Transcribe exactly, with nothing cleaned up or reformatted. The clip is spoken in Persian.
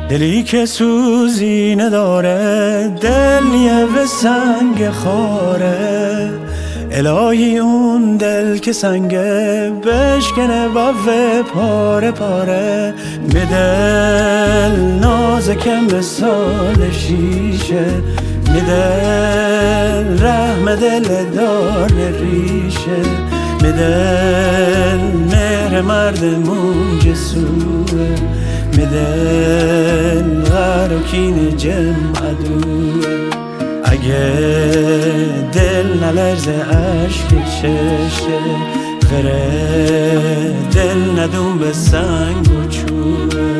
دلی که سوزی نداره، دل یه به سنگ خاره. الهی اون دل که سنگه بشکنه بافه پاره پاره. به دل نازکم مثال شیشه، به دل رحم دل دار ریشه. به دل مهر مردمون جسوره، به دل غر و کین جمع عدوه. اگه دل نلرزه عشق چشه، غره دل ندون به سنگ و چوبه.